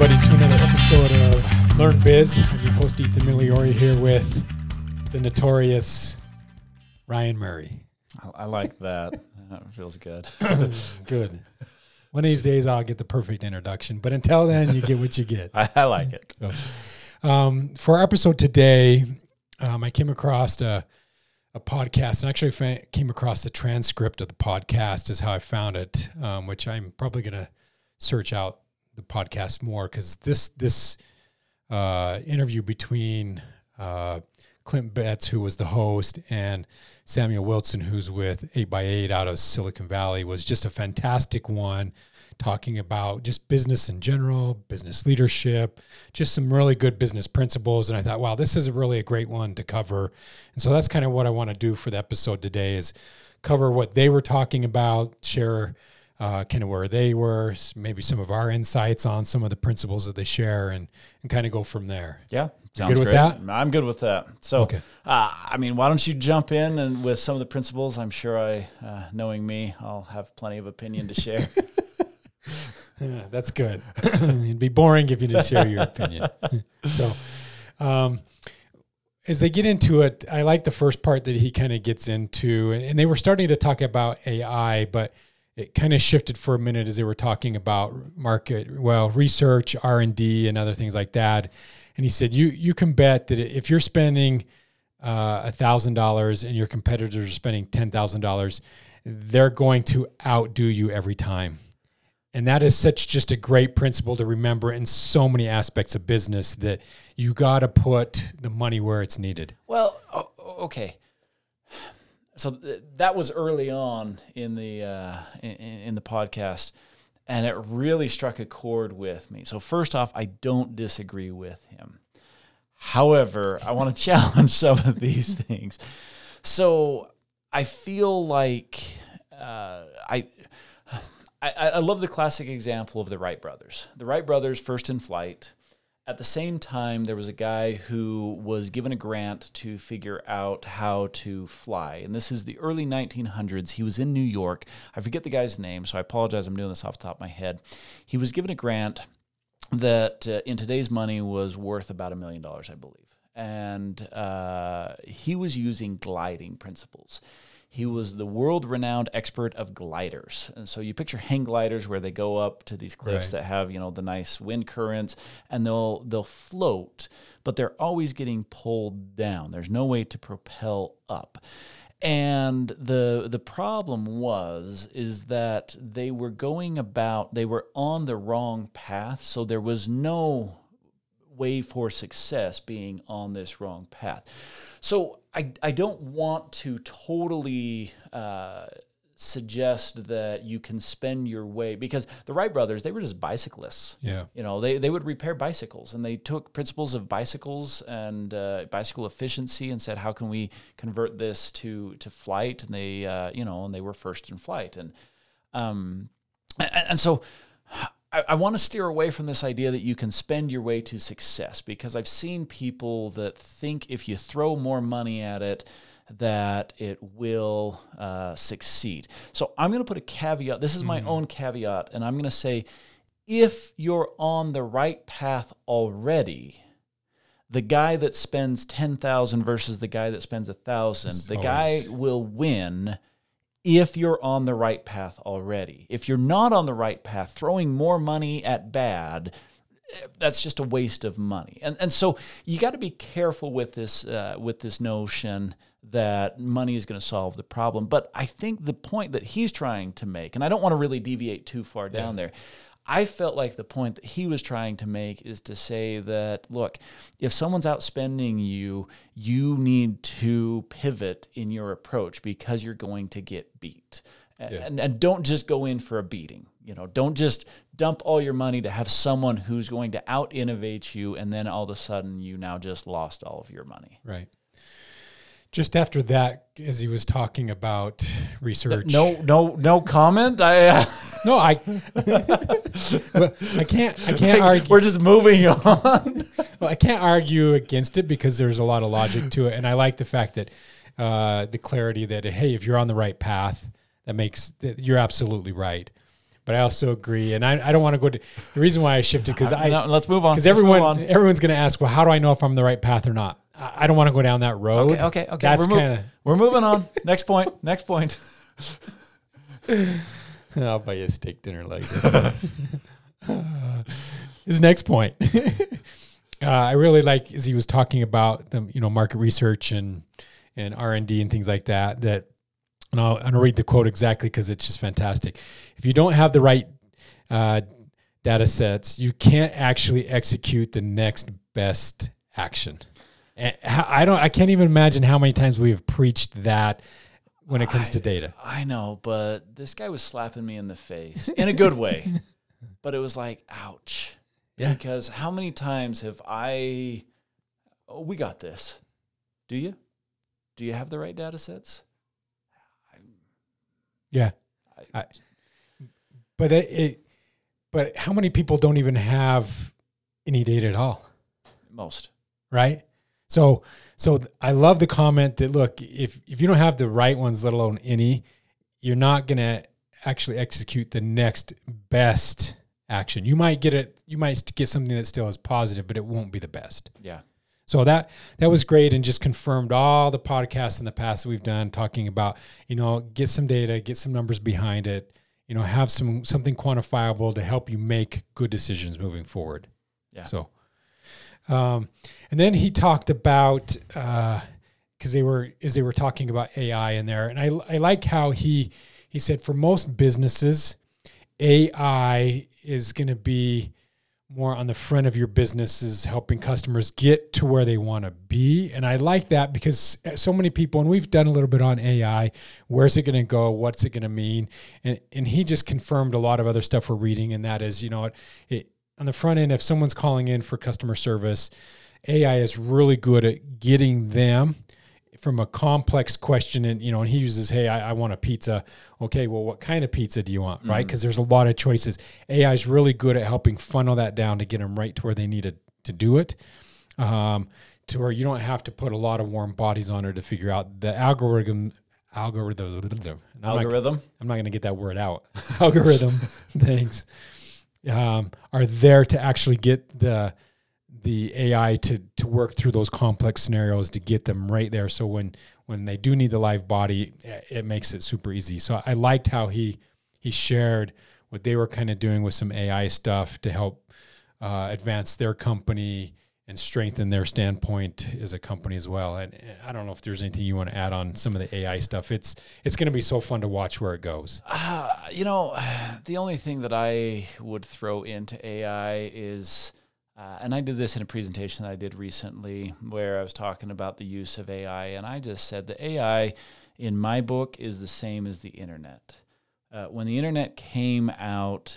everybody, to another episode of Learn Biz. I'm your host, Ethan Migliori, here with the notorious Ryan Murray. I like that. That feels good. Good. One of these days, I'll get the perfect introduction, but until then, you get what you get. I like it. So, for our episode today, I came across a podcast, and actually came across the transcript of the podcast is how I found it, which I'm probably going to search out the podcast more, because this interview between Clint Betts, who was the host, and Samuel Wilson, who's with 8x8 out of Silicon Valley, was just a fantastic one, talking about just business in general, business leadership, just some really good business principles. And I thought, wow, this is really a great one to cover. And so that's kind of what I want to do for the episode today, is cover what they were talking about, share kind of where they were, maybe some of our insights on some of the principles that they share, and kind of go from there. Yeah. Sounds good with great. that? I'm good with that. So, Okay. I mean, why don't you jump in and with some of the principles? I'm sure knowing me, I'll have plenty of opinion to share. Yeah, that's good. It'd be boring if you didn't share your opinion. So, as they get into it, I like the first part that he kind of gets into, and they were starting to talk about AI, but it kind of shifted for a minute as they were talking about research, R&D, and other things like that. And he said, you can bet that if you're spending $1,000 and your competitors are spending $10,000, they're going to outdo you every time. And that is such just a great principle to remember in so many aspects of business, that you got to put the money where it's needed. Well, okay. So that was early on in the podcast, and it really struck a chord with me. So first off, I don't disagree with him. However, I want to challenge some of these things. So I feel like I love the classic example of the Wright brothers. The Wright brothers, first in flight. At the same time, there was a guy who was given a grant to figure out how to fly. And this is the early 1900s. He was in New York. I forget the guy's name, so I apologize. I'm doing this off the top of my head. He was given a grant that in today's money was worth about $1 million, I believe. And he was using gliding principles. He was the world-renowned expert of gliders. And so you picture hang gliders where they go up to these cliffs that have, the nice wind currents, and they'll float, but they're always getting pulled down. There's no way to propel up. And the problem is that they were on the wrong path, so there was no way for success being on this wrong path. So I don't want to totally suggest that you can spend your way, because the Wright brothers, they were just bicyclists. Yeah. They would repair bicycles, and they took principles of bicycles and bicycle efficiency and said, how can we convert this to flight? And they, and they were first in flight. And so I want to steer away from this idea that you can spend your way to success, because I've seen people that think if you throw more money at it, that it will succeed. So I'm going to put a caveat. This is my own caveat, and I'm going to say, if you're on the right path already, the guy that spends $10,000 versus the guy that spends $1,000, the guy will win if you're on the right path already. If you're not on the right path, throwing more money at bad, that's just a waste of money. And so you got to be careful with this notion that money is going to solve the problem. But I think the point that he's trying to make, and I don't want to really deviate too far down there, I felt like the point that he was trying to make is to say that, look, if someone's outspending you, you need to pivot in your approach, because you're going to get beat. And don't just go in for a beating. Don't just dump all your money to have someone who's going to out-innovate you, and then all of a sudden you now just lost all of your money. Right. Just after that, as he was talking about research. No comment. No, I can't argue. We're just moving on. Well, I can't argue against it, because there's a lot of logic to it, and I like the fact that the clarity that, hey, if you're on the right path, that makes that you're absolutely right. but I also agree. And I don't want to go to the reason why I shifted because let's move on. Because everyone's going to ask, well, how do I know if I'm the right path or not? I don't want to go down that road. Okay. That's we're moving on. Next point. I'll buy you a steak dinner later. His next point. I really like as he was talking about the market research and R&D and things like that. And I'm going to read the quote exactly because it's just fantastic. If you don't have the right data sets, you can't actually execute the next best action. And I can't even imagine how many times we have preached that when it comes to data. I know, but this guy was slapping me in the face in a good way. But it was like, ouch. Yeah. Because how many times have we got this. Do you? Do you have the right data sets? Yeah. But how many people don't even have any data at all? Most. Right? So I love the comment that, look, if you don't have the right ones, let alone any, you're not going to actually execute the next best action. You might get something that still is positive, but it won't be the best. Yeah. So that was great and just confirmed all the podcasts in the past that we've done talking about, get some data, get some numbers behind it, have something quantifiable to help you make good decisions moving forward. Yeah. So, and then he talked about, because they were talking about AI in there, and I like how he said for most businesses, AI is going to be more on the front of your businesses, helping customers get to where they want to be. And I like that because so many people, and we've done a little bit on AI, where's it going to go? What's it going to mean? And he just confirmed a lot of other stuff we're reading. And that is, on the front end, if someone's calling in for customer service, AI is really good at getting them from a complex question. And he uses, hey, I want a pizza. Okay, well, what kind of pizza do you want, right? Because there's a lot of choices. AI is really good at helping funnel that down to get them right to where they need to do it, to where you don't have to put a lot of warm bodies on her to figure out the algorithm. I'm not going to get that word out. Algorithm things are there to actually get the AI to work through those complex scenarios to get them right there. So when they do need the live body, it makes it super easy. So I liked how he shared what they were kind of doing with some AI stuff to help advance their company and strengthen their standpoint as a company as well. And I don't know if there's anything you want to add on some of the AI stuff. It's going to be so fun to watch where it goes. The only thing that I would throw into AI is, and I did this in a presentation that I did recently where I was talking about the use of AI, and I just said the AI in my book is the same as the internet. When the internet came out,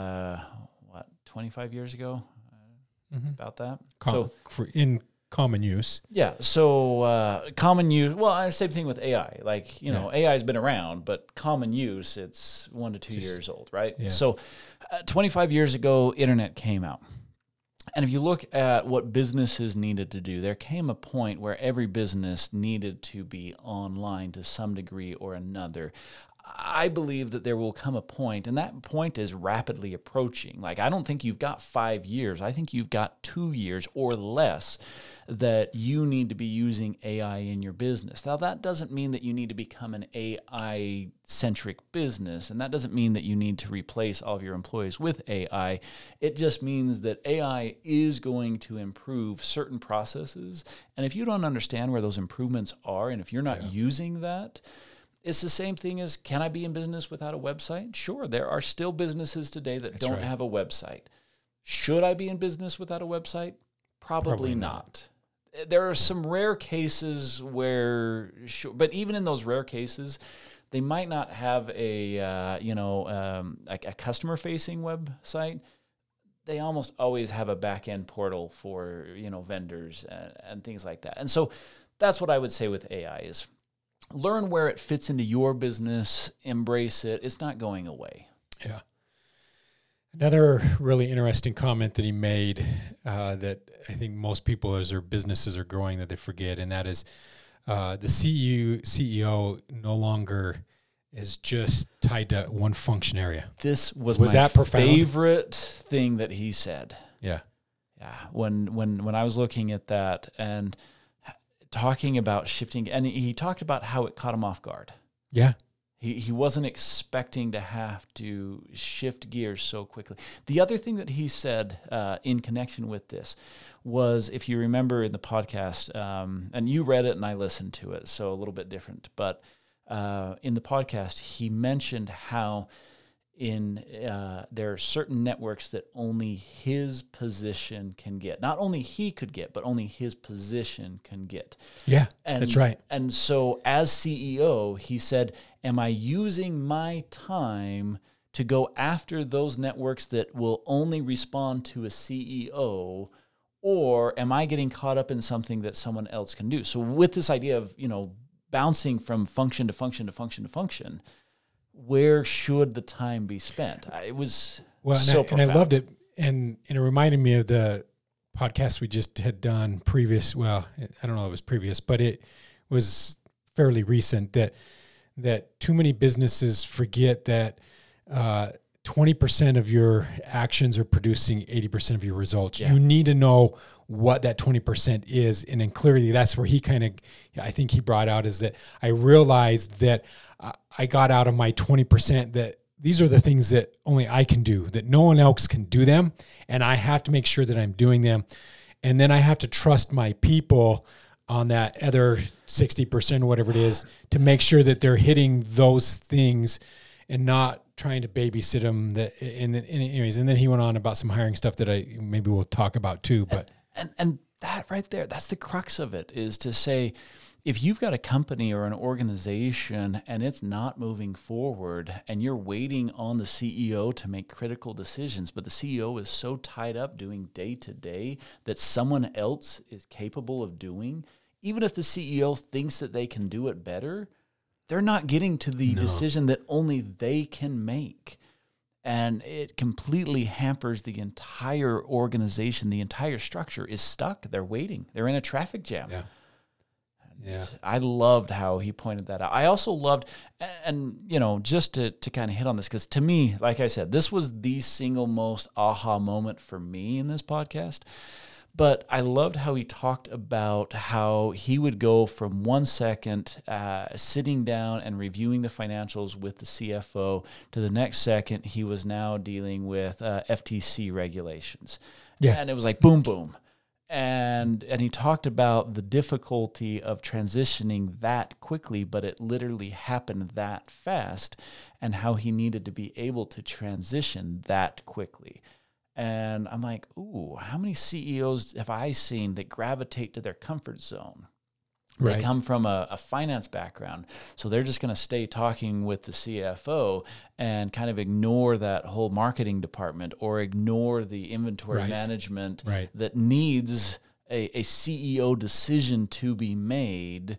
25 years ago? About that? In common use. Yeah, so common use, well, same thing with AI. Like, AI has been around, but common use, it's 1 to 2 years old, right? Yeah. So 25 years ago, internet came out. And if you look at what businesses needed to do, there came a point where every business needed to be online to some degree or another. I believe that there will come a point, and that point is rapidly approaching. Like, I don't think you've got 5 years. I think you've got 2 years or less that you need to be using AI in your business. Now, that doesn't mean that you need to become an AI-centric business, and that doesn't mean that you need to replace all of your employees with AI. It just means that AI is going to improve certain processes, and if you don't understand where those improvements are, and if you're not using that, it's the same thing as, can I be in business without a website? Sure, there are still businesses today that don't have a website. Should I be in business without a website? Probably not. There are some rare cases where, but even in those rare cases, they might not have a customer-facing website. They almost always have a back-end portal for vendors and things like that. And so that's what I would say with AI is, learn where it fits into your business, embrace it. It's not going away. Yeah. Another really interesting comment that he made that I think most people as their businesses are growing that they forget, and that is the CEO no longer is just tied to one function area. This was Was my that profound? favorite thing that he said. Yeah. Yeah, when I was looking at that and talking about shifting, and he talked about how it caught him off guard. Yeah. He wasn't expecting to have to shift gears so quickly. The other thing that he said in connection with this was, if you remember in the podcast, and you read it and I listened to it, so a little bit different, but in the podcast, he mentioned how there are certain networks that only his position can get. Not only he could get, but only his position can get. Yeah, that's right. And so as CEO, he said, am I using my time to go after those networks that will only respond to a CEO, or am I getting caught up in something that someone else can do? So with this idea of, bouncing from function to function to function to function, where should the time be spent? It was profound. And I loved it. And it reminded me of the podcast we just had done previous. Well, I don't know if it was previous, but it was fairly recent, that too many businesses forget that 20% of your actions are producing 80% of your results. Yeah. You need to know what that 20% is. And then clearly that's where I think he brought out, is that I realized that I got out of my 20% that these are the things that only I can do, that no one else can do them. And I have to make sure that I'm doing them. And then I have to trust my people on that other 60% or whatever it is, to make sure that they're hitting those things and not trying to babysit them. And then he went on about some hiring stuff that maybe we'll talk about too. But and that right there, that's the crux of it, is to say, if you've got a company or an organization and it's not moving forward and you're waiting on the CEO to make critical decisions, but the CEO is so tied up doing day to day that someone else is capable of doing, even if the CEO thinks that they can do it better, they're not getting to the decision that only they can make. And it completely hampers the entire organization. The entire structure is stuck. They're waiting. They're in a traffic jam. Yeah. Yeah. I loved how he pointed that out. I also loved, and just to kind of hit on this, because to me, like I said, this was the single most aha moment for me in this podcast. But I loved how he talked about how he would go from 1 second sitting down and reviewing the financials with the CFO to the next second he was now dealing with FTC regulations. Yeah. And it was like boom, boom. And he talked about the difficulty of transitioning that quickly, but it literally happened that fast, and how he needed to be able to transition that quickly. And I'm like, ooh, how many CEOs have I seen that gravitate to their comfort zone? They come from a finance background, so they're just going to stay talking with the CFO and kind of ignore that whole marketing department, or ignore the inventory management that needs a CEO decision to be made.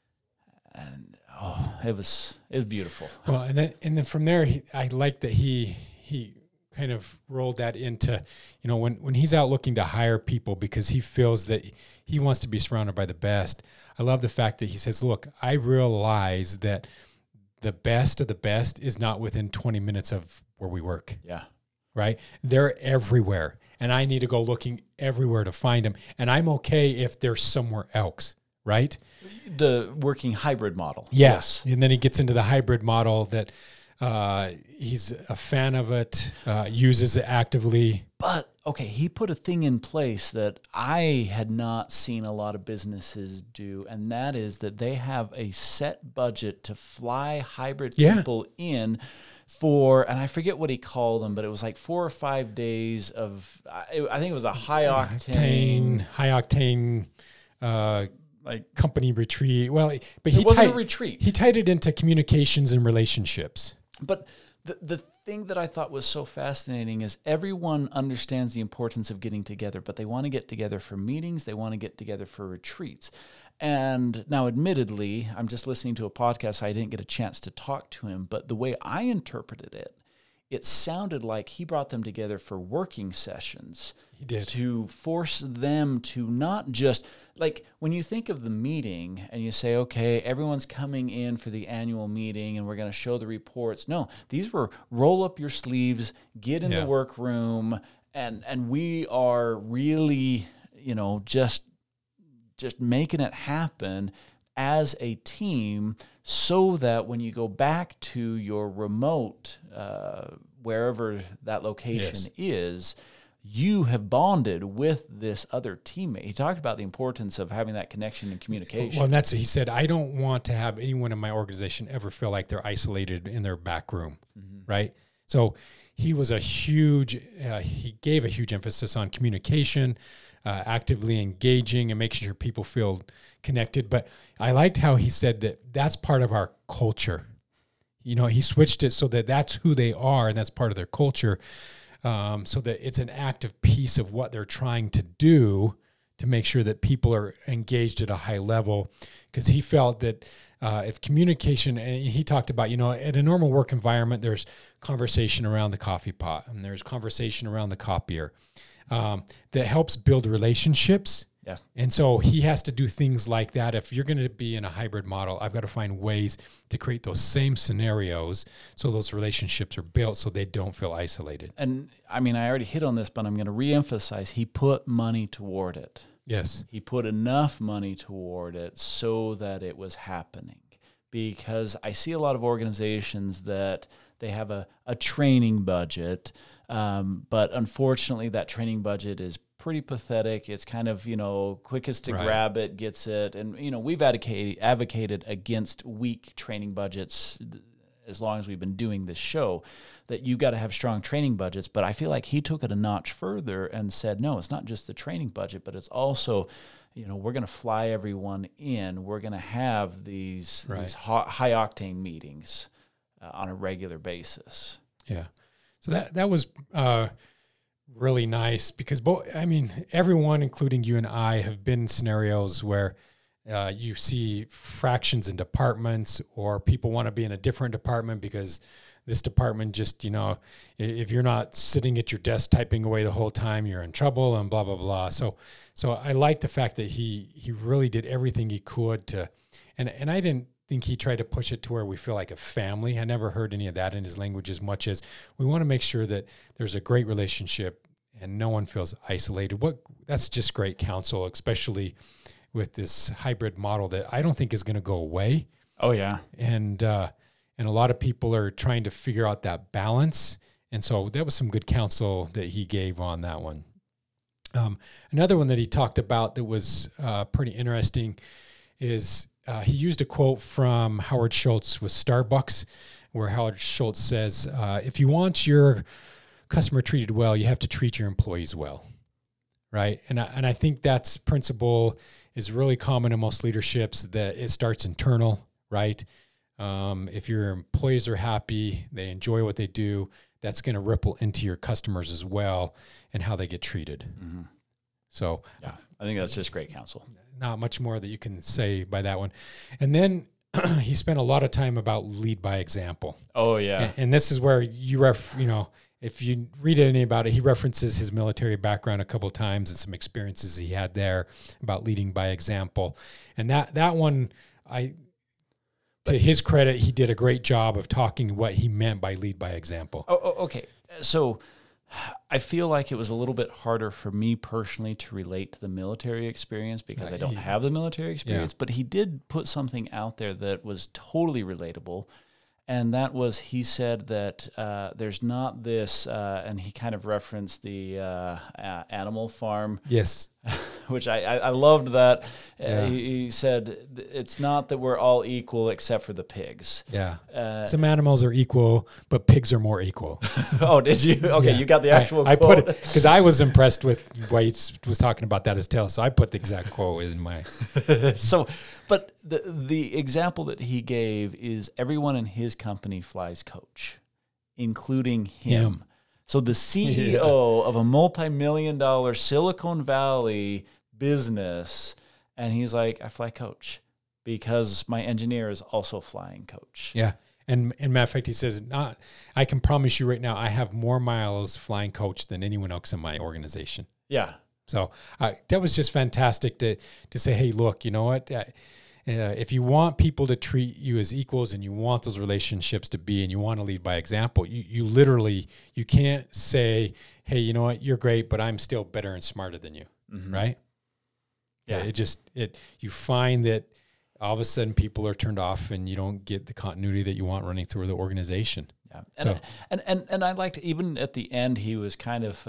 And it was beautiful. Well, and then from there, I like that he kind of rolled that into, when he's out looking to hire people because he feels that he wants to be surrounded by the best. I love the fact that he says, look, I realize that the best of the best is not within 20 minutes of where we work. Yeah. Right? They're everywhere. And I need to go looking everywhere to find them. And I'm okay if they're somewhere else. Right? The working hybrid model. Yes. And then he gets into the hybrid model that he's a fan of it, uses it actively. But, okay, he put a thing in place that I had not seen a lot of businesses do, and that is that they have a set budget to fly hybrid people in for, and I forget what he called them, but it was like 4 or 5 days of, I think it was a high octane, like company retreat. Well, but it wasn't a retreat. He tied it into communications and relationships. But the thing that I thought was so fascinating is everyone understands the importance of getting together, but they want to get together for meetings. They want to get together for retreats. And now, admittedly, I'm just listening to a podcast. So I didn't get a chance to talk to him. But the way I interpreted it it sounded like he brought them together for working sessions. He did. To force them to not just, like, when you think of the meeting and you say, okay, everyone's coming in for the annual meeting and we're going to show the reports. No, these were roll up your sleeves, get in the workroom, and we are really, just making it happen as a team, so that when you go back to your remote, wherever that location is, you have bonded with this other teammate. He talked about the importance of having that connection and communication. Well, and he said, I don't want to have anyone in my organization ever feel like they're isolated in their back room, right? So he was he gave a huge emphasis on communication, actively engaging and making sure people feel connected. But I liked how he said that that's part of our culture. He switched it so that that's who they are and that's part of their culture. So that it's an active piece of what they're trying to do to make sure that people are engaged at a high level. Because he felt that if communication, and he talked about, at a normal work environment, there's conversation around the coffee pot and there's conversation around the copier that helps build relationships. Yeah. And so he has to do things like that. If you're going to be in a hybrid model, I've got to find ways to create those same scenarios so those relationships are built so they don't feel isolated. And I mean, I already hit on this, but I'm going to reemphasize, he put money toward it. Yes. He put enough money toward it so that it was happening. Because I see a lot of organizations that they have a training budget, but unfortunately that training budget is pretty pathetic. It's kind of, quickest to grab it, gets it. And, we've advocated against weak training budgets as long as we've been doing this show, that you got to have strong training budgets. But I feel like he took it a notch further and said, no, it's not just the training budget, but it's also, we're going to fly everyone in. We're going to have these high octane meetings on a regular basis. Yeah. So that was really nice because everyone, including you and I, have been in scenarios where you see fractions in departments, or people want to be in a different department because this department just, if you're not sitting at your desk typing away the whole time, you're in trouble and blah, blah, blah. So I like the fact that he really did everything he could to, and I didn't think he tried to push it to where we feel like a family. I never heard any of that in his language as much as we want to make sure that there's a great relationship and no one feels isolated. That's just great counsel, especially with this hybrid model that I don't think is going to go away. Oh yeah. And a lot of people are trying to figure out that balance. And so that was some good counsel that he gave on that one. Another one that he talked about that was pretty interesting is he used a quote from Howard Schultz with Starbucks, where Howard Schultz says, if you want your customer treated well, you have to treat your employees well, right? And I think that's principle is really common in most leaderships, that it starts internal, right? If your employees are happy, they enjoy what they do, that's going to ripple into your customers as well and how they get treated. Mm-hmm. So yeah, I think that's just great counsel. Not much more that you can say by that one. And then he spent a lot of time about lead by example. Oh yeah. And this is where if you read any about it, he references his military background a couple of times and some experiences he had there about leading by example. And that one, to his credit, he did a great job of talking what he meant by lead by example. Oh, okay. So I feel like it was a little bit harder for me personally to relate to the military experience because I don't have the military experience, but he did put something out there that was totally relatable. And that was, he said that there's not this, and he kind of referenced the Animal Farm. Yes. Which I loved that. Yeah. He said, it's not that we're all equal except for the pigs. Yeah. Some animals are equal, but pigs are more equal. Oh, did you? Okay, yeah. You got the actual quote. I put it, because I was impressed with why he was talking about that as tale, so I put the exact quote in my... But the example that he gave is everyone in his company flies coach, including him. So the CEO of a multi-million-dollar Silicon Valley business, and he's like, I fly coach because my engineer is also flying coach. Yeah. And matter of fact, he says, I can promise you right now, I have more miles flying coach than anyone else in my organization. Yeah. So that was just fantastic to say, hey, look, you know what? If you want people to treat you as equals and you want those relationships to be, and you want to lead by example, you literally, you can't say, hey, you know what? You're great, but I'm still better and smarter than you. Mm-hmm. Right. Yeah. You find that all of a sudden people are turned off and you don't get the continuity that you want running through the organization. Yeah. And I liked, even at the end, he was kind of,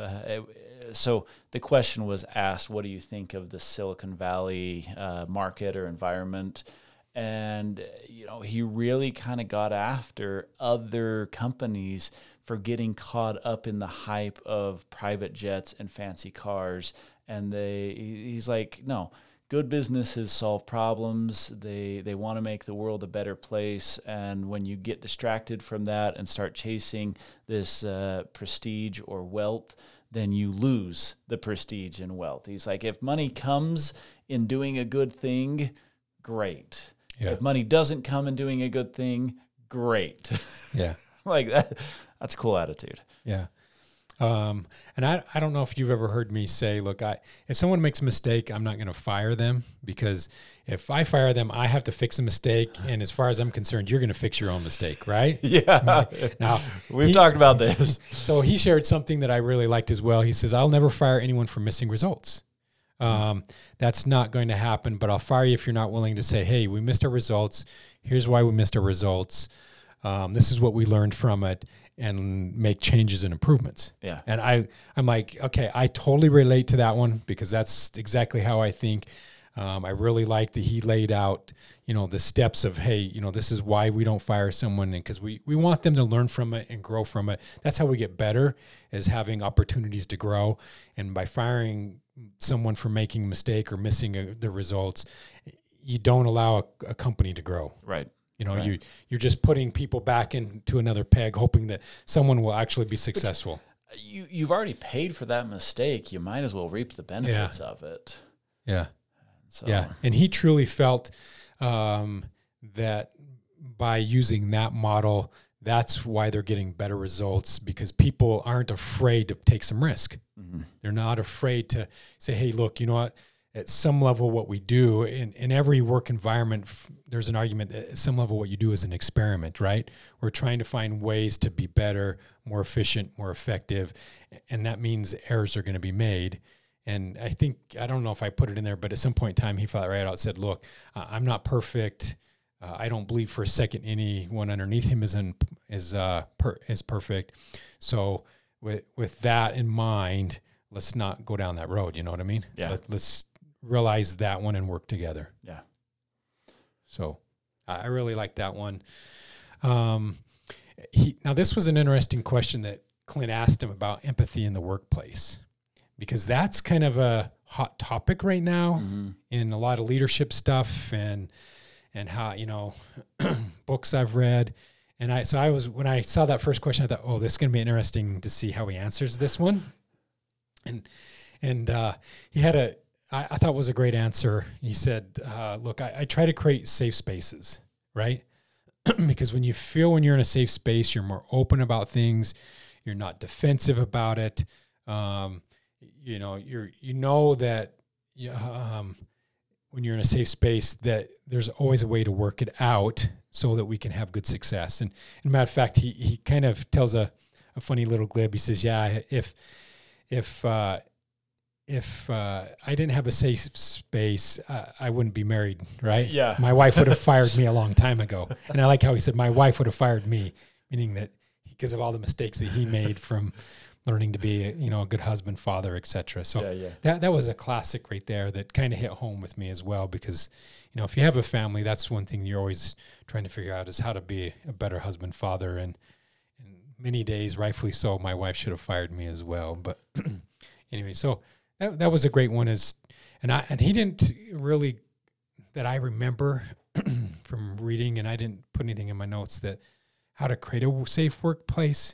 so the question was asked, what do you think of the Silicon Valley market or environment? And, he really kind of got after other companies for getting caught up in the hype of private jets and fancy cars. And he's like, no, good businesses solve problems. They want to make the world a better place. And when you get distracted from that and start chasing this prestige or wealth, then you lose the prestige and wealth. He's like, if money comes in doing a good thing, great. Yeah. If money doesn't come in doing a good thing, great. Yeah. Like that's a cool attitude. Yeah. And I don't know if you've ever heard me say, look, if someone makes a mistake, I'm not going to fire them, because if I fire them, I have to fix the mistake. And as far as I'm concerned, you're going to fix your own mistake, right? Yeah. Now, we've talked about this. So he shared something that I really liked as well. He says, I'll never fire anyone for missing results. That's not going to happen, but I'll fire you if you're not willing to say, hey, we missed our results. Here's why we missed our results. This is what we learned from it, and make changes and improvements. Yeah. And I'm like, okay, I totally relate to that one, because that's exactly how I think. I really like that he laid out, the steps of, hey, this is why we don't fire someone, and because we want them to learn from it and grow from it. That's how we get better, is having opportunities to grow. And by firing someone for making a mistake or missing the results, you don't allow a company to grow. Right. Right. You're just putting people back into another peg, hoping that someone will actually be successful. But you've already paid for that mistake. You might as well reap the benefits of it. Yeah. So. Yeah. And he truly felt that by using that model, that's why they're getting better results, because people aren't afraid to take some risk. Mm-hmm. They're not afraid to say, hey, look, you know what? At some level, what we do in every work environment, there's an argument that at some level what you do is an experiment, right? We're trying to find ways to be better, more efficient, more effective, and that means errors are going to be made. And I don't know if I put it in there, but at some point in time, he felt right out, said, look, I'm not perfect. I don't believe for a second anyone underneath him is perfect. So with that in mind, let's not go down that road. You know what I mean? Yeah. Let's realize that one and work together. Yeah. So I really like that one. Now this was an interesting question that Clint asked him about empathy in the workplace, because that's kind of a hot topic right now in a lot of leadership stuff and how, books I've read. And when I saw that first question, I thought, oh, this is going to be interesting to see how he answers this one. And he had I thought was a great answer. He said, look, I try to create safe spaces, right? Because when you're in a safe space, you're more open about things. You're not defensive about it. That when you're in a safe space, that there's always a way to work it out so that we can have good success. And matter of fact, he kind of tells a funny little glib. He says, yeah, if I didn't have a safe space, I wouldn't be married, right? Yeah. My wife would have fired me a long time ago. And I like how he said, my wife would have fired me, meaning that because of all the mistakes that he made from learning to be, a good husband, father, et cetera. So that was a classic right there that kind of hit home with me as well, because, if you have a family, that's one thing you're always trying to figure out is how to be a better husband, father. And many days, rightfully so, my wife should have fired me as well. But anyway, so that was a great one. And he didn't really, that I remember from reading, and I didn't put anything in my notes, that how to create a safe workplace.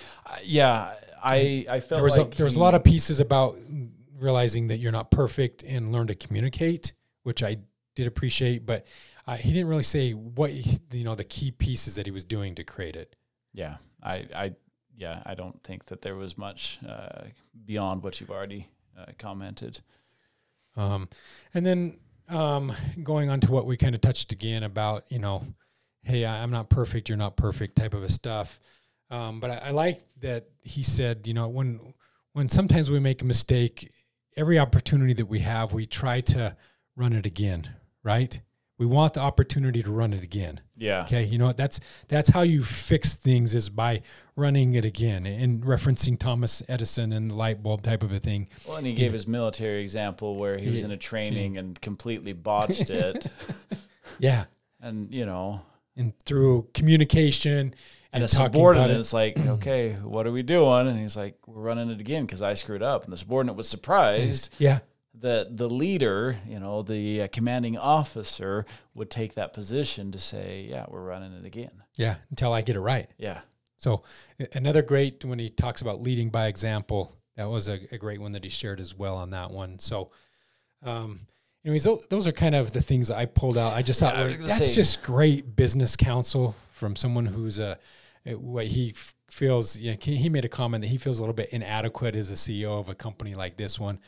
I felt there was a lot of pieces about realizing that you're not perfect and learn to communicate, which I did appreciate. But he didn't really say what, the key pieces that he was doing to create it. Yeah. I don't think that there was much beyond what you've already commented. And then going on to what we kind of touched again about, hey, I'm not perfect, you're not perfect type of a stuff. But I like that he said, when sometimes we make a mistake, every opportunity that we have, we try to run it again, right? We want the opportunity to run it again. Yeah. Okay. You know what? That's how you fix things, is by running it again, and referencing Thomas Edison and the light bulb type of a thing. Well, and he gave his military example where he was in a training and completely botched it. Yeah. And, and through communication and a talking subordinate about it, is like, okay, what are we doing? And he's like, we're running it again because I screwed up. And the subordinate was surprised. Yeah. That the leader, the commanding officer, would take that position to say, yeah, we're running it again. Yeah, until I get it right. Yeah. So another great, when he talks about leading by example, that was a great one that he shared as well on that one. So, anyways, those are kind of the things that I pulled out. I just thought, that's just great business counsel from someone who's what he feels, he made a comment that he feels a little bit inadequate as a CEO of a company like this one.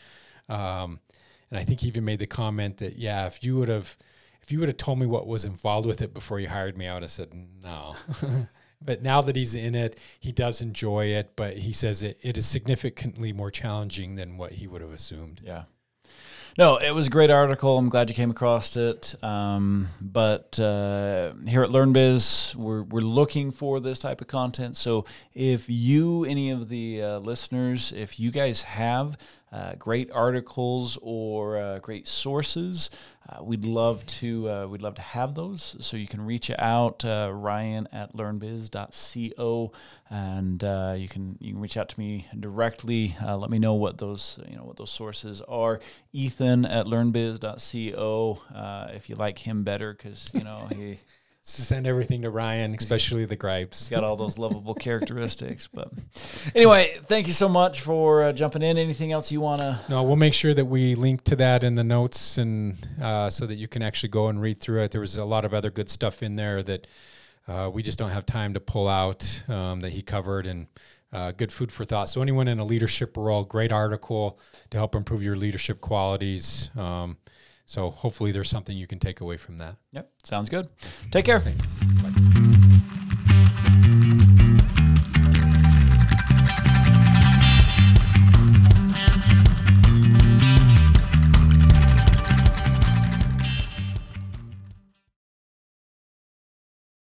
And I think he even made the comment that, if you would have told me what was involved with it before you hired me, I would have said no. But now that he's in it, he does enjoy it, but he says it is significantly more challenging than what he would have assumed. Yeah. No, it was a great article. I'm glad you came across it. But here at LearnBiz, we're looking for this type of content. So if any of the listeners, if you guys have great articles or great sources, we'd love to have those. So you can reach out, Ryan at learnbiz.co, and you can reach out to me directly. Let me know what those sources are. Ethan at learnbiz.co. If you like him better, because he. Send everything to Ryan, especially the gripes. He's got all those lovable characteristics. But anyway, thank you so much for jumping in. Anything else you want to? No, we'll make sure that we link to that in the notes, and so that you can actually go and read through it. There was a lot of other good stuff in there that we just don't have time to pull out that he covered, and good food for thought. So anyone in a leadership role, great article to help improve your leadership qualities. So hopefully there's something you can take away from that. Yep. Sounds good. Take care. Bye.